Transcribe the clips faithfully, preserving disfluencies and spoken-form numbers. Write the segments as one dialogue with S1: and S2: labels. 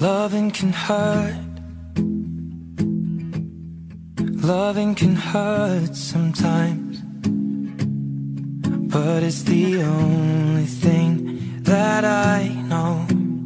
S1: Loving can hurt. Loving can hurt sometimes, but it's the only thing that I know.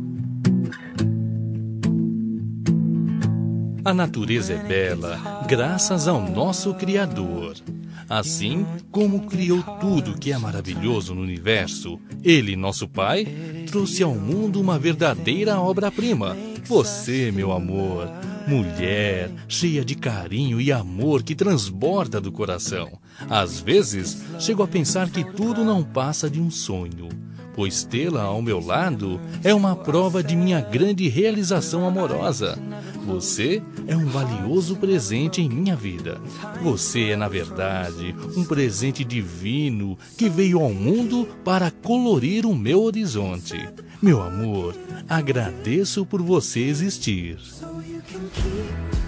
S2: A natureza é bela graças ao nosso Criador. Assim como criou tudo que é maravilhoso no universo, Ele, nosso Pai, trouxe ao mundo uma verdadeira obra-prima. Você, meu amor, mulher, cheia de carinho e amor que transborda do coração. Às vezes, chego a pensar que tudo não passa de um sonho, pois tê-la ao meu lado é uma prova de minha grande realização amorosa. Você é um valioso presente em minha vida. Você é, na verdade, um presente divino que veio ao mundo para colorir o meu horizonte. Meu amor, agradeço por você existir.
S1: So you can keep